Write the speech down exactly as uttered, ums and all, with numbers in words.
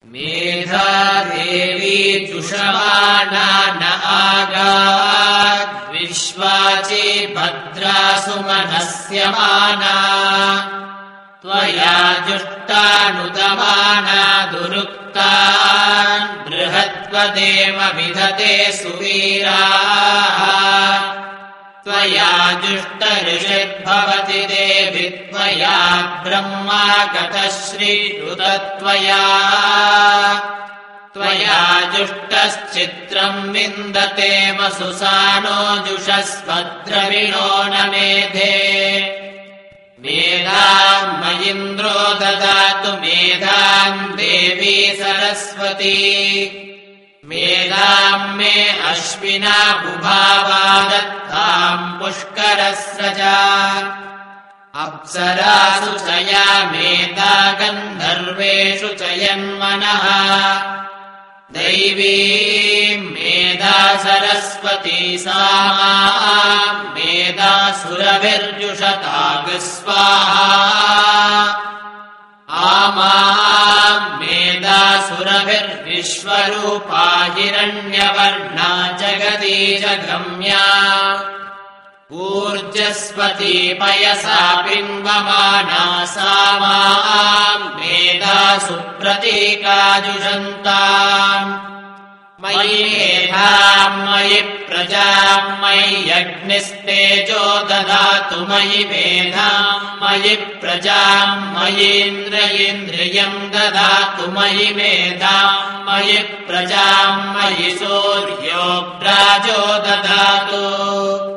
मेधा देवी जुषमाना न आगात् विश्वाची भद्रासु मनस्यमाना त्वया जुष्टानुदमाना दुरुक्तान् बृहद्वदेव विधते सुवीराः त्वया जुष्टऋषिर्भवति देवि त्वया ब्रह्मा गतः श्रीरुतत्वया त्वया जुष्टश्चित्रम् विन्दते वसुसानो जुषस्वद्रविणो न मेधे मेधाम् मयिन्द्रो ददातु मेधाम् देवी सरस्वती मेधाम् मे अश्विना बुभावा दत्ताम् पुष्करस्रजा अप्सरासु चया मेधा गन्धर्वेषु चयन्मनः दैवी मेधा सरस्वती सा मेधा सुरभिर्जुषतागु स्वाहा आमाम् मेधा सुरभिर्विश्वरूपा हिरण्यवर्णा जगदीशगम्या ऊर्जस्वती पयसा पिन्वमाना सा माम् मेधा सुप्रतीकाजुषन्ताम् मयि मेधाम् मयि प्रजाम् मयि यज्ञस्तेजो ददातु मयि मेधाम् मयि प्रजाम् मयीन्द्रियम् ददातु मयि मेधाम् मयि प्रजाम् मयि सूर्यो प्राजो ददातु